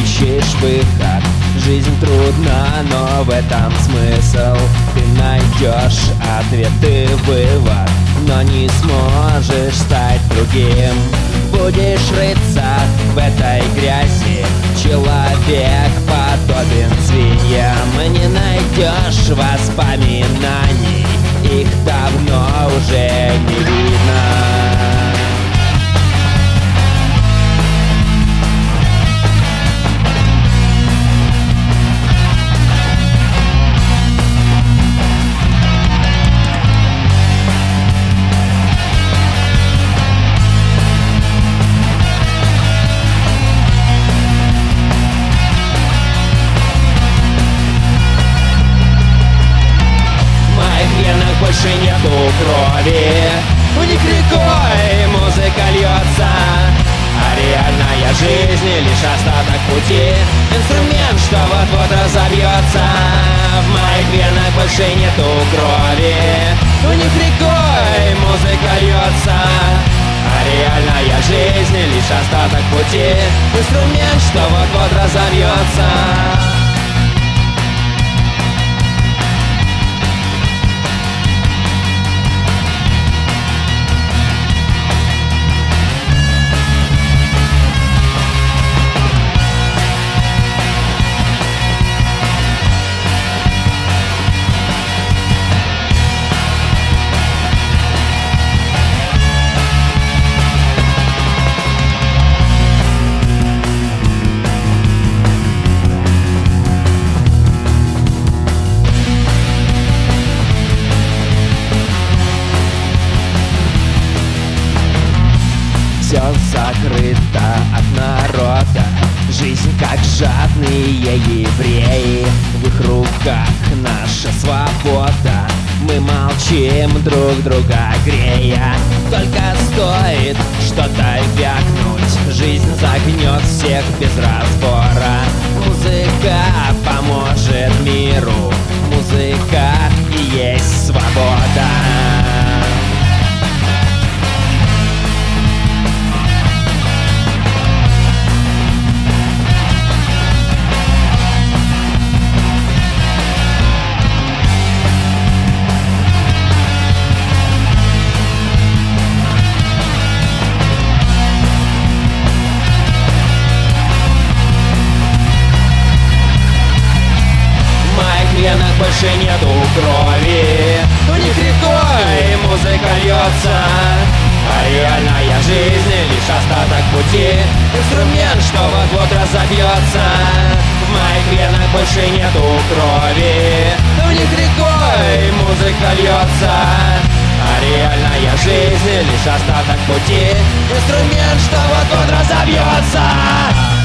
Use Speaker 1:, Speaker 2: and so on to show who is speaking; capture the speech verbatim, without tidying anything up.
Speaker 1: ищешь выход. Жизнь трудна, но в этом смысл. Ты найдешь ответы, вывод, но не сможешь стать другим. Будешь рыться в этой грязи, человек подобен свиньям. Не найдешь воспоминаний, их давно уже не видно. Больше нету крови, у них рекой музыка льется, а реальная жизнь лишь остаток пути, инструмент, что вот-вот разобьется. В моих венах больше нету крови, у них рекой музыка льется, а реальная жизнь лишь остаток пути, инструмент, что вот-вот разобьется. Все закрыто от народа, жизнь как жадные евреи. В их руках наша свобода, мы молчим, друг друга грея. Только стоит что-то вякнуть, жизнь загнет всех без разбора. Музыка поможет миру, музыка и есть свобода. Больше нету крови, у них рекой музыка льется, а реальная жизнь лишь остаток пути, инструмент, что вот-вот разобьется. В моих венах больше нету крови, у них рекой музыка льется, а реальная жизнь лишь остаток пути, инструмент, что вот-вот разобьется.